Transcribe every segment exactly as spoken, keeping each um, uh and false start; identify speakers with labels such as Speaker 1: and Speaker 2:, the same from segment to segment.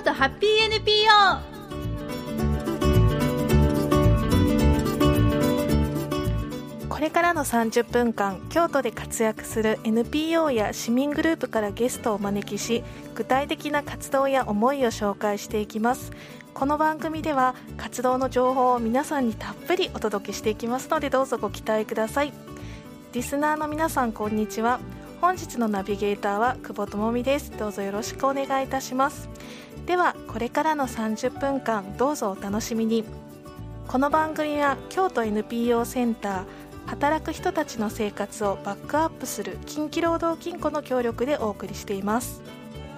Speaker 1: とハッピー エヌピーオー。
Speaker 2: これからのさんじゅっぷんかん、京都で活躍する エヌピーオー や市民グループからゲストをお招きし、具体的な活動や思いを紹介していきます。この番組では活動の情報を皆さんにたっぷりお届けしていきますので、どうぞご期待ください。リスナーの皆さん、こんにちは。本日のナビゲーターは久保智美です。どうぞよろしくお願いいたします。ではこれからのさんじゅっぷんかん、どうぞお楽しみに。この番組は京都 エヌピーオー センター、働く人たちの生活をバックアップする近畿労働金庫の協力でお送りしています。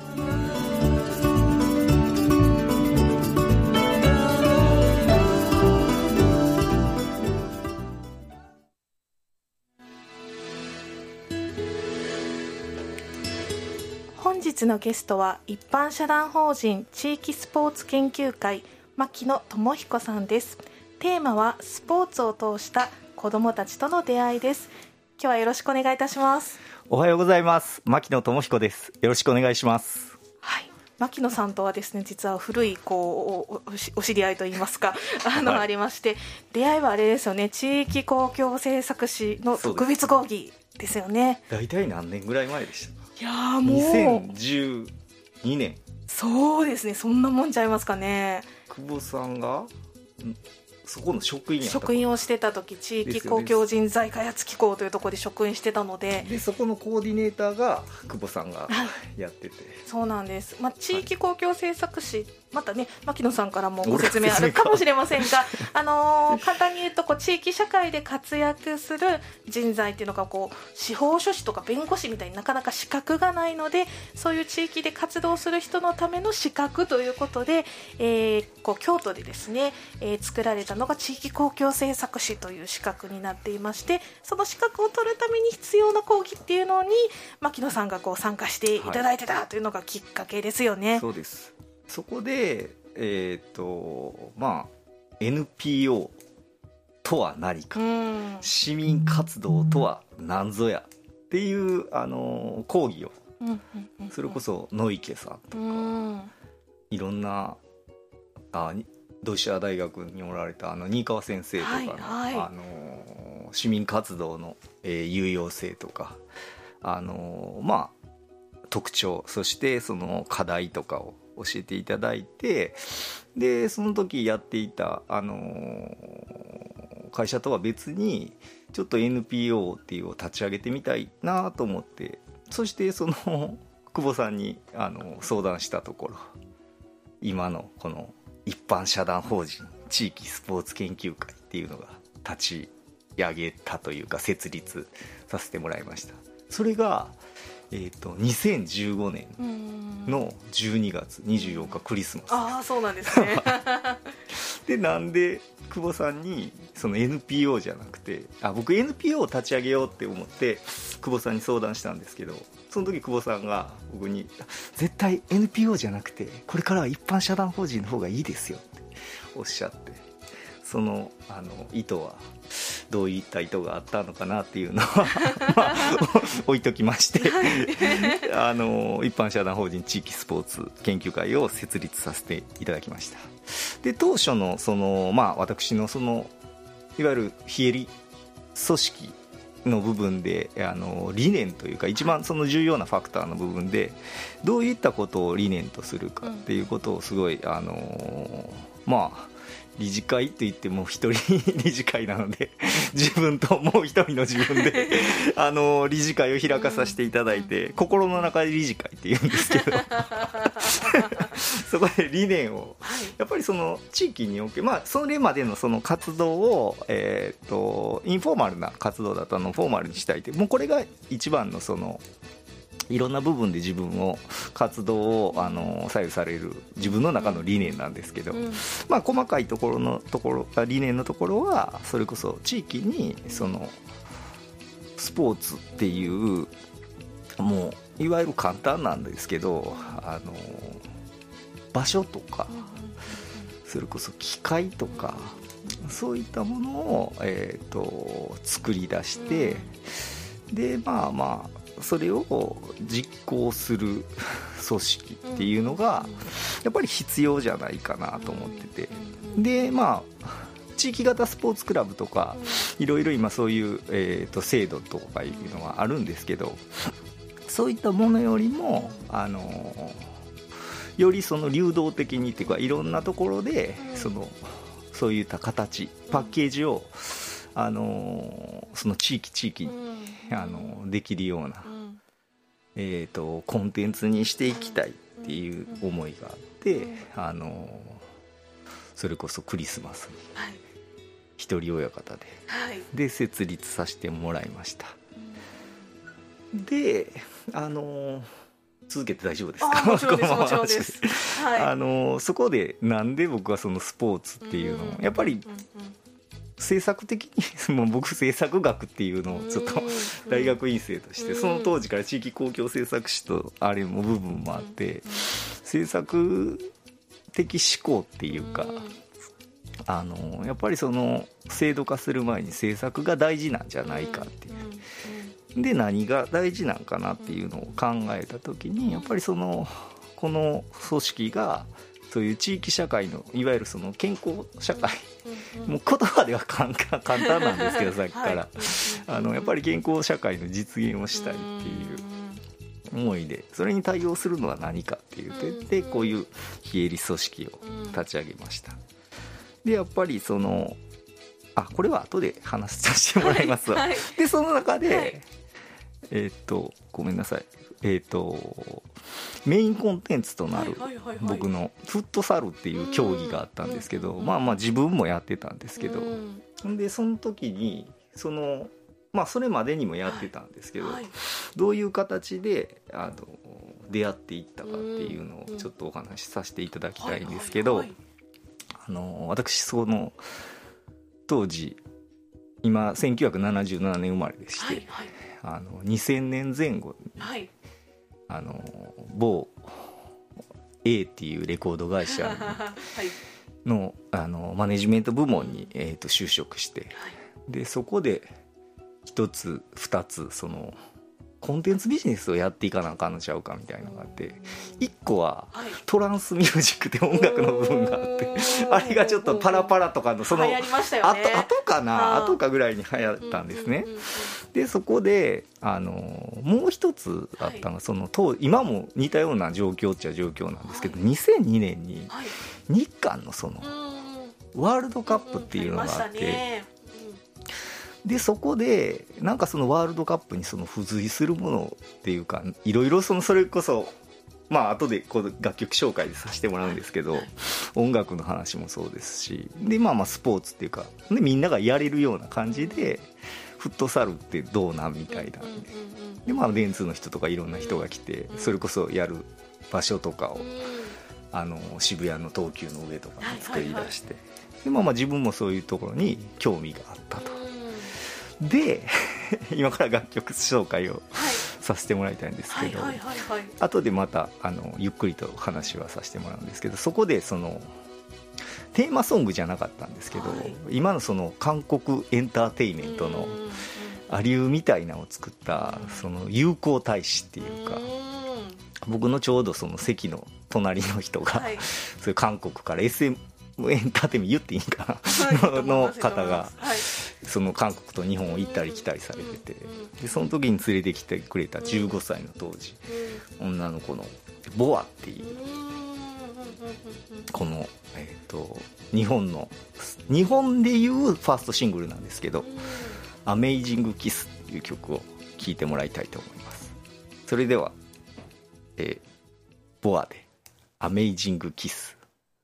Speaker 2: 本日のゲストは一般社団法人地域スポーツ研究会牧野智彦さんです。テーマはスポーツを通した子どもたちとの出会いです。今日はよろしくお願いいたします。
Speaker 3: おはようございます。牧野智彦です。よろしくお願いします。
Speaker 2: はい、牧野さんとはですね、実は古いこう お, お知り合いといいますかあの、はい、ありまして、出会いはあれですよね、地域公共政策士の特別講義ですよね。
Speaker 3: 大体何年ぐらい前でした？
Speaker 2: いやもう
Speaker 3: にせんじゅうにねん。
Speaker 2: そうですね、そんなもんちゃいますかね。
Speaker 3: 久保さんがそこの職員やった
Speaker 2: 職員をしてた時、地域公共人材開発機構というところで職員してたの で,
Speaker 3: でそこのコーディネーターが久保さんがやってて
Speaker 2: そうなんです、まあ、地域公共政策士、はい、またね牧野さんからもご説明あるかもしれませんがあのー、簡単に言うとこう地域社会で活躍する人材っていうのがこう司法書士とか弁護士みたいになかなか資格がないので、そういう地域で活動する人のための資格ということで、えー、こう京都でですね、えー、作られたのが地域公共政策士という資格になっていまして、その資格を取るために必要な講義っていうのに牧野さんがこう参加していただいてたというのがきっかけですよね。
Speaker 3: はい、そうです。そこで、えーとまあ、エヌピーオー とは何か、市民活動とは何ぞやっていう、あの講義を、うんうんうんうん、それこそ野池さんとか、うん、いろんなあ同志社大学におられたあの新川先生とかの、はいはい、あの市民活動の、えー、有用性とか、あのまあ特徴、そしてその課題とかを教えていただいて、でその時やっていた、あのー、会社とは別にちょっと エヌピーオー っていうのを立ち上げてみたいなと思って、そしてその久保さんにあの相談したところ、今のこの一般社団法人地域スポーツ研究会っていうのが立ち上げたというか設立させてもらいました。それがえー、とにせんじゅうごねんのじゅうにがつにじゅうよっかクリスマス。
Speaker 2: ああ、そうなんですね
Speaker 3: でなんで久保さんにその エヌピーオー じゃなくて、あ僕 エヌピーオー を立ち上げようって思って久保さんに相談したんですけど、その時久保さんが僕に絶対 エヌピーオー じゃなくてこれからは一般社団法人の方がいいですよっておっしゃって、その、あの意図はどういった意図があったのかなっていうのはまあ置いときましてあの一般社団法人地域スポーツ研究会を設立させていただきました。で当初のその、まあ、私のそのいわゆる非営利組織の部分であの理念というか一番その重要なファクターの部分でどういったことを理念とするかっていうことをすごいあのまあ理事会って言っても一人理事会なので自分ともう一人の自分であの理事会を開かさせていただいて、うん、心の中で理事会って言うんですけどそこで理念をやっぱりその地域におけ、まあ、それまでのその活動を、えー、とインフォーマルな活動だったのをフォーマルにしたいって、もうこれが一番のそのいろんな部分で自分を活動をあの左右される自分の中の理念なんですけど、うん、まあ細かいところのところ理念のところはそれこそ地域にそのスポーツっていうもういわゆる簡単なんですけどあの場所とかそれこそ機械とかそういったものを、えーと、作り出してでまあまあそれを実行する組織っていうのがやっぱり必要じゃないかなと思ってて、でまあ地域型スポーツクラブとかいろいろ今そういう、えーと制度とかいうのはあるんですけど、そういったものよりもあのよりその流動的にっていうかいろんなところでそのそういった形パッケージをあのその地域地域にあのできるような、えーとコンテンツにしていきたいっていう思いがあって、あのそれこそクリスマスに一人親方で、
Speaker 2: はい、で
Speaker 3: 設立させてもらいました。であの続けて大丈夫ですか？
Speaker 2: もちろんですもちろんです、はい、
Speaker 3: あのそこでなんで僕はそのスポーツっていうのを、うん、やっぱり、うんうん、政策的にもう僕政策学っていうのをちょっと大学院生としてその当時から地域公共政策史とあれも部分もあって政策的思考っていうか、あのやっぱりその制度化する前に政策が大事なんじゃないかっていうで何が大事なんかなっていうのを考えた時にやっぱりそのこの組織がそういう地域社会のいわゆるその健康社会もう言葉では簡単なんですけどさっきから、はい、あのやっぱり健康社会の実現をしたいっていう思いでそれに対応するのは何かっていう点でこういう非営利組織を立ち上げました。でやっぱりそのあこれは後で話させてもらいますわ、はいはい、でその中で、はいえー、っとごめんなさい、えー、っとメインコンテンツとなる僕のフットサルっていう競技があったんですけど、まあまあ自分もやってたんですけど、でその時にそのまあそれまでにもやってたんですけど、どういう形であの出会っていったかっていうのをちょっとお話しさせていただきたいんですけど、あの私その当時今せんきゅうひゃくななじゅうななねん生まれでして、はいはい、あのにせんねんぜん後に、はい、あの某 A っていうレコード会社の、はい、あのマネジメント部門に、えー、と就職して、はい、でそこで一つ二つそのコンテンツビジネスをやっていかなあかんのちゃうかみたいなのがあって、一個はトランスミュージックって音楽の部分があって、あれがちょっとパラパラとかのそのあとあとかなあとかぐらいに流行ったんですね。でそこであのもう一つあったのがその当今も似たような状況っちゃ状況なんですけど、にせんにねんに日韓のそのワールドカップっていうのがあって、でそこでなんかそのワールドカップにその付随するものっていうかいろいろそのそれこそまあ後でこう楽曲紹介でさせてもらうんですけど、音楽の話もそうですし、でまあまあスポーツっていうかでみんながやれるような感じでフットサルってどうなんみたいなで、まあ電通の人とかいろんな人が来てそれこそやる場所とかをあの渋谷の東急の上とかに作り出して、でまあまあ自分もそういうところに興味があったと。で今から楽曲紹介を、はい、させてもらいたいんですけど、はいはいはいはい、後でまたあのゆっくりと話はさせてもらうんですけど、そこでそのテーマソングじゃなかったんですけど、はい、今のその韓国エンターテインメントのアリューみたいなのを作ったその友好大使っていうか、僕のちょうどその席の隣の人が、はい、そういう韓国から エスエム エンターテインメント言っていいんかな、はい、の方が、はい、その韓国と日本を行ったり来たりされてて、でその時に連れてきてくれたじゅうごさいの当時女の子のボアっていうこの、えーと、日本の日本でいうファーストシングルなんですけどアメイジングキスっていう曲を聴いてもらいたいと思います。それでは、えー、ボアでアメイジングキス。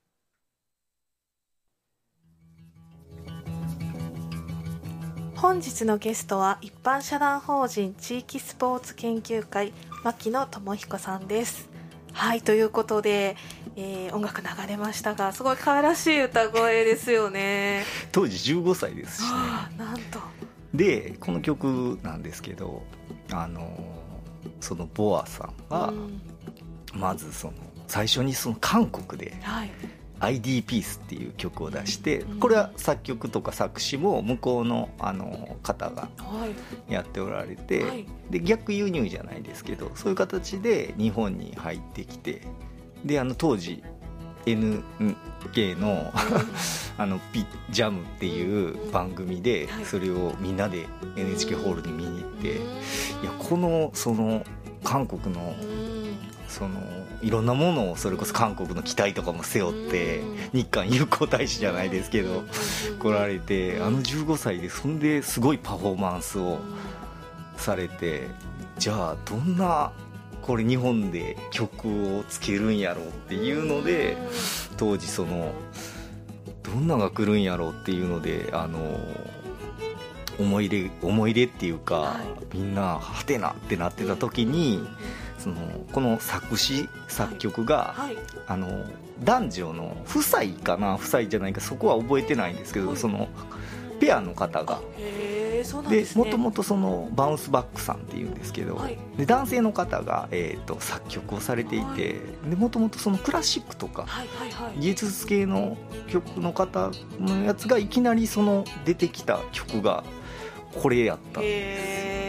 Speaker 2: 本日のゲストは一般社団法人地域スポーツ研究会牧野智彦さんです。はいということで、えー、音楽流れましたがすごい可愛らしい歌声ですよね。
Speaker 3: 当時じゅうごさいですしね。
Speaker 2: なんと
Speaker 3: でこの曲なんですけど、あのそのボアさんが、うん、まずその最初にその韓国で、はい、 アイディー ピースっていう曲を出して、これは作曲とか作詞も向こうのあの方がやっておられて、はい、で逆輸入じゃないですけどそういう形で日本に入ってきて、であの当時 エヌケー のあのピジャムっていう番組でそれをみんなで エヌエイチケー ホールに見に行って、いやこのその韓国のそのいろんなものをそれこそ韓国の期待とかも背負って日韓友好大使じゃないですけど来られて、あのじゅうごさいでそんですごいパフォーマンスをされて、じゃあどんなこれ日本で曲をつけるんやろうっていうので、当時そのどんなが来るんやろうっていうのであの思い入れ思い入れっていうか、みんなはてなってなってた時にそのこの作詞作曲が、はいはい、あの男女の夫妻かな夫妻じゃないかそこは覚えてないんですけど、はい、そのペアの方がでもともとそのバウンスバックさんっていうんですけど、はい、で男性の方が、えー、と作曲をされていて、もともとそのクラシックとか、はいはいはい、芸術系の曲の方のやつがいきなりその出てきた曲がこれやったんですよ。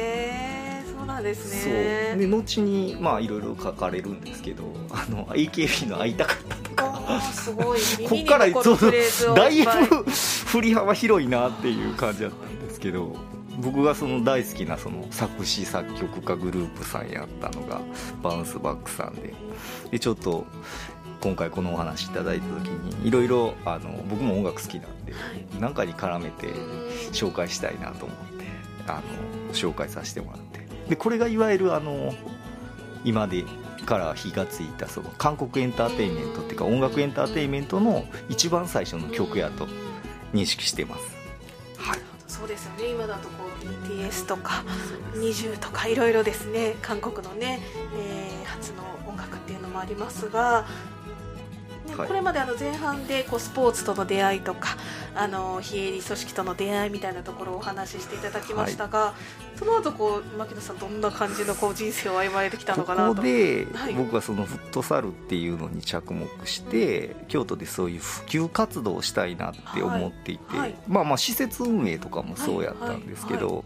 Speaker 2: です
Speaker 3: ね、そうで後にまあいろいろ書かれるんですけど、あの エーケービー の会いたかったとか
Speaker 2: すごい
Speaker 3: こっからだいぶ振り幅広いなっていう感じだったんですけど、僕がその大好きなその作詞作曲家グループさんやったのがバウンスバックさんで、でちょっと今回このお話いただいた時にいろいろ僕も音楽好きなんで何かに絡めて紹介したいなと思ってあの紹介させてもらって、でこれがいわゆるあの今でから火がついたその韓国エンターテインメントっていうか音楽エンターテインメントの一番最初の曲やと認識してます。
Speaker 2: はい、そうですよね。今だとこう ビーティーエス とかニジューとかいろいろですね、韓国のね、えー、初の音楽っていうのもありますが、はい、これまであの前半でこうスポーツとの出会いとかあの非営利組織との出会いみたいなところをお話ししていただきましたが、はい、その後こう牧野さんどんな感じのこう人生を歩まれてきたのかなと。
Speaker 3: ここで僕はそのフットサルっていうのに着目して、はい、京都でそういう普及活動をしたいなって思っていて、はいはい、まあまあ施設運営とかもそうやったんですけど、はいはいはい、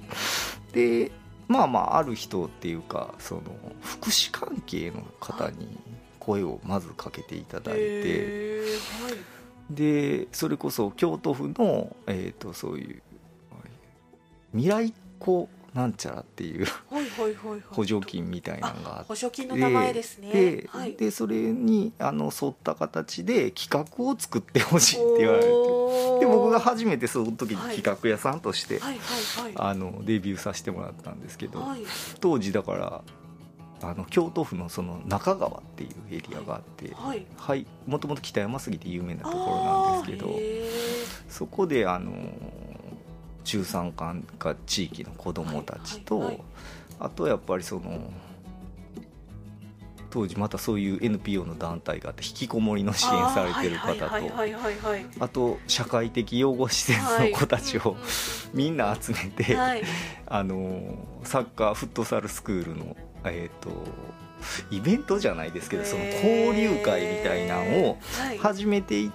Speaker 3: でまあまあある人っていうかその福祉関係の方に声をまずかけていただいて、はい、でそれこそ京都府の、えー、とそういう未来子なんちゃらっていう補助金みたいなのがあって、
Speaker 2: 補助金の名前ですね。
Speaker 3: で、はい、でそれにあの沿った形で企画を作ってほしいって言われて、で僕が初めてその時に企画屋さんとして、はいはいはいはい、あのデビューさせてもらったんですけど、はい、当時だからあの京都府のその中川っていうエリアがあって、はいはい、もともと北山杉で有名なところなんですけど、そこであの中山間か地域の子どもたちと、はいはいはい、あとやっぱりその当時またそういう エヌピーオー の団体があって引きこもりの支援されてる方と、あと社会的養護施設の子たちをみんな集めて、はい、あのサッカーフットサルスクールのえー、とイベントじゃないですけどその交流会みたいなのを始めていって、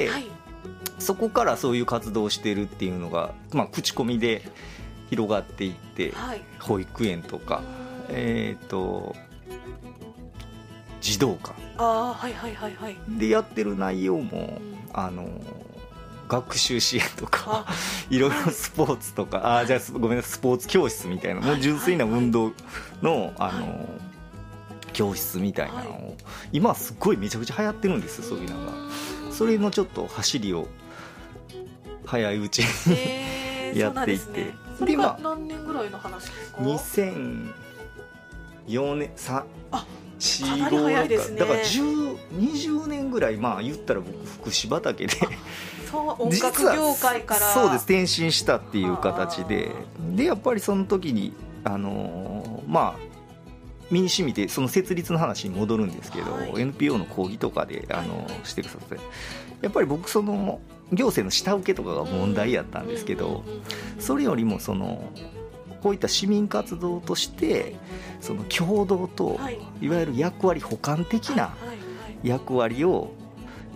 Speaker 3: はいはい、そこからそういう活動をしてるっていうのが、まあ、口コミで広がっていって、はい、保育園とか、えー、と児童館でやってる内容もあの学習支援とかいろいろスポーツとかあじゃあごめんなさいスポーツ教室みたいなもう純粋な運動の、あの教室みたいなのを今すごいめちゃくちゃ流行ってるんですよ。そういうのがそれのちょっと走りを早いうちにやっていって、
Speaker 2: ね、それが何年ぐらいの話ですか？
Speaker 3: にせんよねんさ
Speaker 2: あかなり早いですね。
Speaker 3: だからじゅう、にじゅうねんぐらいまあ言ったら僕福祉畑で
Speaker 2: そう音楽業界から
Speaker 3: そうです転身したっていう形ででやっぱりその時にあのー、まあ身に染みてその設立の話に戻るんですけど、はい、エヌピーオー の講義とかであの、はい、してるさせやっぱり僕その行政の下請けとかが問題やったんですけど、それよりもそのこういった市民活動としてその共同といわゆる役割補完的な役割を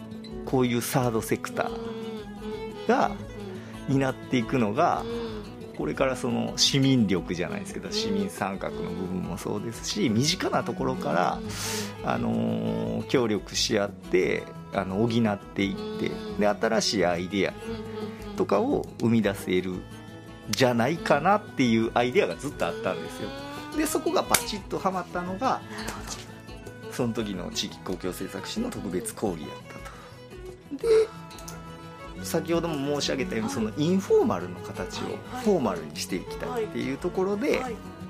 Speaker 3: こういうサードセクターが担っていくのが、これからその市民力じゃないですけど、市民参画の部分もそうですし、身近なところから、あのー、協力し合ってあの補っていって、で新しいアイデアとかを生み出せるじゃないかなっていうアイデアがずっとあったんですよ。でそこがバチッとはまったのが、その時の地域公共政策士の特別講義やったと。で先ほども申し上げたように、そのインフォーマルの形をフォーマルにしていきたいっていうところで、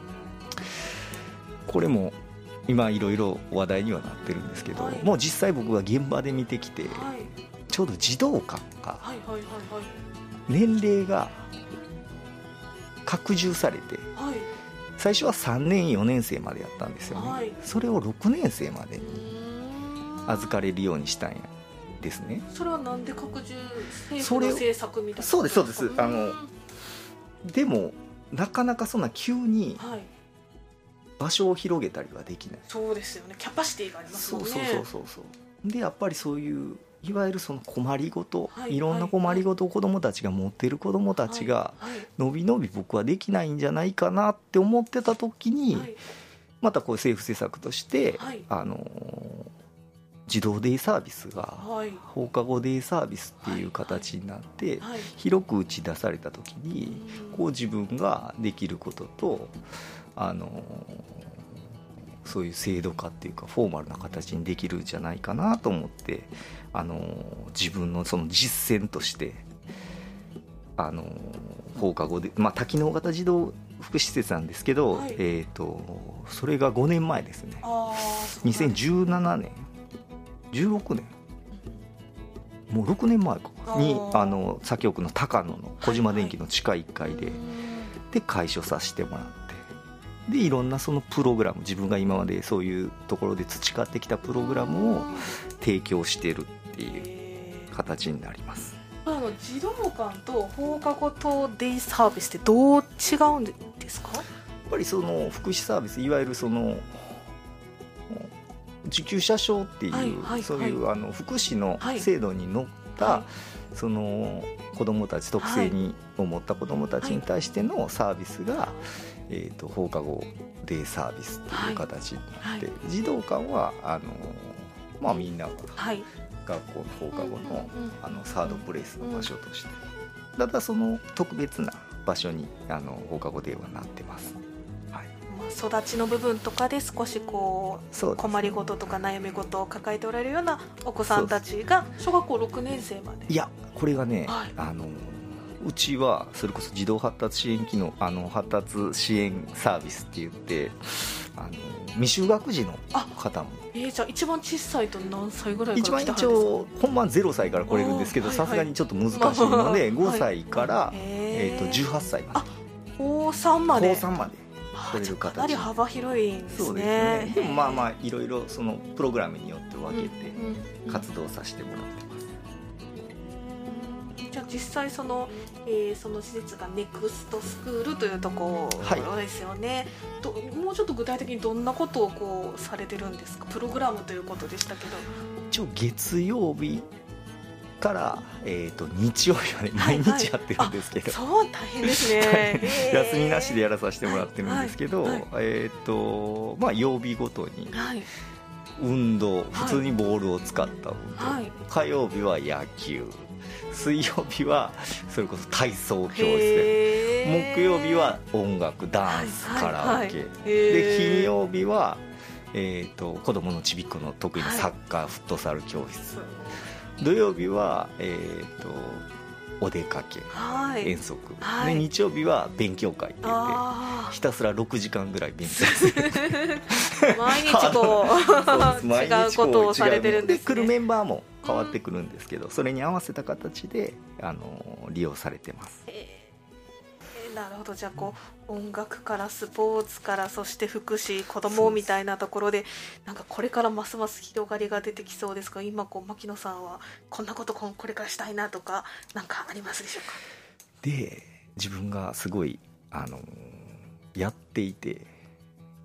Speaker 3: これも今いろいろ話題にはなってるんですけど、もう実際僕が現場で見てきて、ちょうど児童館が年齢が拡充されて、最初はさんねんよねん生までやったんですよね。それをろくねん生までに預かれるようにしたんやですね。
Speaker 2: それはなんで拡充、政府の政策みたいな？
Speaker 3: そうですそうです。あのでもなかなかそんな急に場所を広げたりはできない。
Speaker 2: そうですよね、キャパシティがありますもんね。
Speaker 3: そうそうそうそうそう。でやっぱりそういういわゆるその困りごと、はい、いろんな困りごとを子どもたちが持っている子どもたちがのびのび僕はできないんじゃないかなって思ってた時に、はい、またこう政府施策として、はい、あの児童デイサービスが放課後デイサービスっていう形になって広く打ち出された時に、こう自分ができることと、あのそういう制度化っていうかフォーマルな形にできるんじゃないかなと思って、あの自分のその実践としてあの放課後で、まあ、多機能型児童福祉施設なんですけど、はい、えーとそれがごねんまえですね。にせんじゅうななねんじゅうろくねんもうろくねんまえかにあの左京区の高野の小島電機の地下いっかいで、はいはい、で開所させてもらって、でいろんなそのプログラム、自分が今までそういうところで培ってきたプログラムを提供してるっていう形になります。
Speaker 2: あの児童館と放課後等デイサービスってどう違うんですか？やっ
Speaker 3: ぱりその福祉サービス、いわゆるその受給者証っていう、はいはいはい、そういうあの福祉の制度にのった、はい、その子どもたち、特性にを持った子どもたちに対してのサービスが、はい、えー、と放課後デイサービスっていう形になって、はいはい、児童館はあの、まあ、みんなが学校の放課後の、あのサードプレイスの場所として、ただその特別な場所にあの放課後デイはなってます。
Speaker 2: 育ちの部分とかで少しこう困りごととか悩み事を抱えておられるようなお子さんたちが小学校ろくねん生まで。
Speaker 3: いやこれがね、はい、あのうちはそれこそ児童発達支援機能、あの発達支援サービスって言って、あの未就学児の方も、
Speaker 2: えー、じゃあ一番小さいと何歳ぐらいから来たんですか？
Speaker 3: 一番一応本番ゼロさいから来れるんですけど、さすがにちょっと難しいので、ごさいから、はい、えー、とじゅうはっさいまで、あ
Speaker 2: 高さんまで、
Speaker 3: 高さんまで来れる形。
Speaker 2: かなり幅広いんですね。
Speaker 3: そうですね。でもまあまあいろいろそのプログラムによって分けて活動させてもらってます。
Speaker 2: うんうん、じゃあ実際その、えー、その施設がネクストスクールというところですよね。はい、もうちょっと具体的にどんなことをこうされてるんですか？プログラムということでしたけど。
Speaker 3: 一応月曜日から、えー、と日曜日はね毎日やってるんですけど、
Speaker 2: はいはい、そう大変ですね。
Speaker 3: 休みなしでやらさせてもらってるんですけど、はいはい、えーとまあ、曜日ごとに運動、はい、普通にボールを使った運動、はい、火曜日は野球、水曜日はそれこそ体操教室で、木曜日は音楽、ダンス、はいはいはい、カラオケで、金曜日は、えー、と子どものちびっこの得意なサッカー、はい、フットサル教室、土曜日は、えー、とお出かけ、はい、遠足、はい、で日曜日は勉強会って言ってひたすらろくじかんぐらい勉強する
Speaker 2: 毎日こう違うことをされてるんですね。
Speaker 3: で来るメンバーも変わってくるんですけど、うん、それに合わせた形であの利用されてます。えー
Speaker 2: なるほど。じゃあこう音楽からスポーツからそして福祉、子どもみたいなところでなんかこれからますます広がりが出てきそうですか？今こう牧野さんはこんなことこれからしたいなとかなんかありますでしょうか？
Speaker 3: で自分がすごいあのやっていて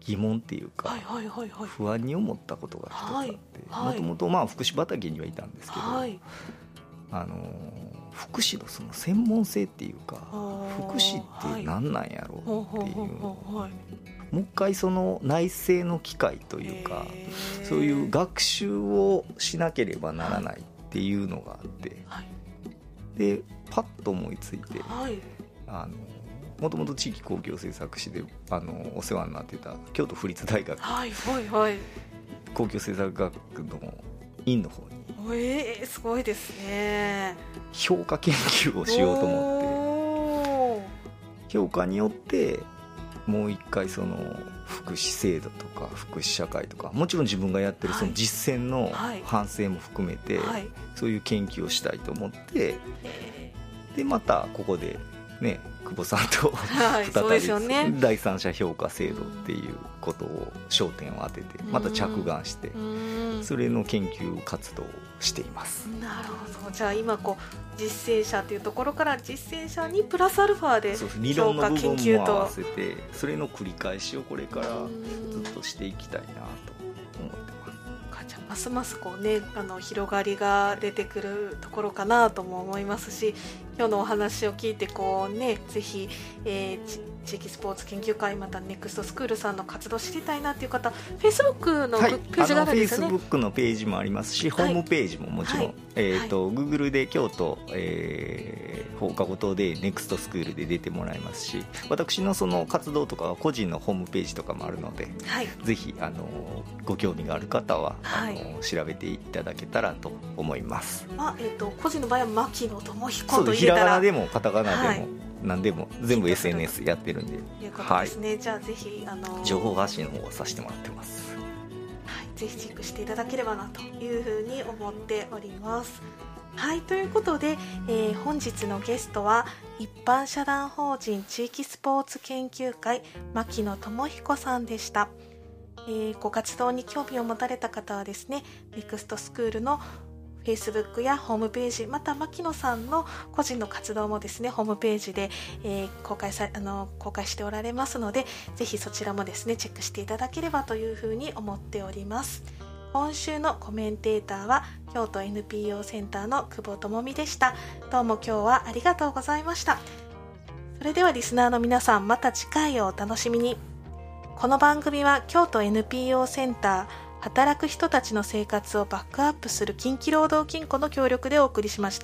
Speaker 3: 疑問っていうか、
Speaker 2: はいはいはいはい、
Speaker 3: 不安に思ったことが一つあって、
Speaker 2: はいはい、
Speaker 3: もともとまあ福祉畑にはいたんですけど、
Speaker 2: はい、
Speaker 3: あの福祉のその専門性っていうか、福祉って何なんやろうっていう、もう一回その内政の機会というか、そういう学習をしなければならないっていうのがあって、はい、でパッと思いついて、はい、あのもともと地域公共政策士であのお世話になってた京都府立大学、はいはいはい、公共政策学の院の方に、
Speaker 2: えー、すごいですね、
Speaker 3: 評価研究をしようと思って、評価によってもう一回その福祉制度とか福祉社会とか、もちろん自分がやってるその実践の反省も含めて、そういう研究をしたいと思って、でまたここでね久保さんと再び第三者評価制度っていうことを焦点を当ててまた着眼して、それの研究活動をしています。
Speaker 2: なるほど。じゃあ今こう実践者というところから実践者にプラスアルファで評価研究と、理論の部分も合わせ
Speaker 3: てそれの繰り返しをこれからずっとしていきたいなと思ってます。
Speaker 2: じゃあますますこう、ね、あの広がりが出てくるところかなとも思いますし、今日のお話を聞いてこう、ね、ぜひ、えー地域スポーツ研究会またネクストスクールさんの活動知りたいなっていう方、フェイスブックのページがあるんですよね。
Speaker 3: フェイスブックのページもありますし、はい、ホームページももちろん、はい、えーとはい、Google で京都、えー、放課後等でネクストスクールで出てもらいますし、私のその活動とかは個人のホームページとかもあるので、はい、ぜひあのご興味がある方は、はい、あの調べていただけたらと思います。
Speaker 2: あ、えーと、個人の場合は牧野智彦と入れたら、
Speaker 3: ひらがなでもカタカナでも、はい、何でも全部 エスエヌエス やってるんで、
Speaker 2: いうことですね。はい、じゃあぜひ、あのー、
Speaker 3: 情報発信の方をさせてもらってます。
Speaker 2: はい、ぜひチェックしていただければなというふうに思っております。はい、ということで、えー、本日のゲストは一般社団法人地域スポーツ研究会牧野智彦さんでした。えー、ご活動に興味を持たれた方はですね、ネクストスクールのFacebook やホームページ、また牧野さんの個人の活動もですね、ホームページで、えー、公開さあの公開しておられますので、ぜひそちらもですねチェックしていただければというふうに思っております。今週のコメンテーターは京都 エヌピーオー センターの久保智美でした。どうも今日はありがとうございました。それではリスナーの皆さん、また次回をお楽しみに。この番組は京都 エヌピーオー センター働く人たちの生活をバックアップする近畿労働金庫の協力でお送りしました。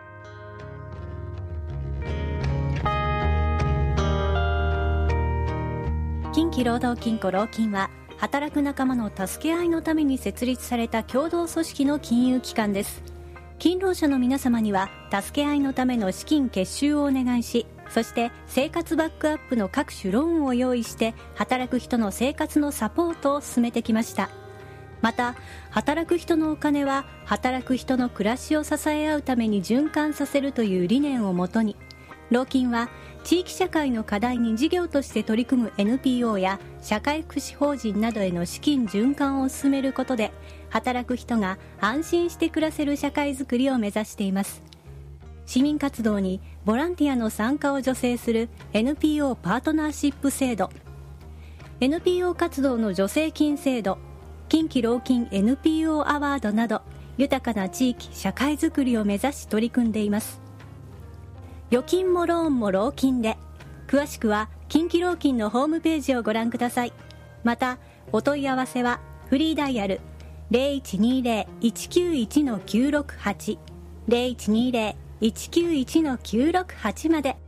Speaker 1: 近畿労働金庫労金は働く仲間の助け合いのために設立された共同組織の金融機関です。勤労者の皆様には助け合いのための資金結集をお願いし、そして生活バックアップの各種ローンを用意して働く人の生活のサポートを進めてきました。また働く人のお金は働く人の暮らしを支え合うために循環させるという理念をもとに、労金は地域社会の課題に事業として取り組む エヌピーオー や社会福祉法人などへの資金循環を進めることで、働く人が安心して暮らせる社会づくりを目指しています。市民活動にボランティアの参加を助成する エヌピーオー パートナーシップ制度、 エヌピーオー 活動の助成金制度、近畿労金 エヌピーオー アワードなど、豊かな地域社会づくりを目指し取り組んでいます。預金もローンも労金で、詳しくは近畿労金のホームページをご覧ください。またお問い合わせはフリーダイヤル ゼロいちにゼロ いちきゅういち きゅうろくはち ゼロいちにゼロ いちきゅういち きゅうろくはち まで。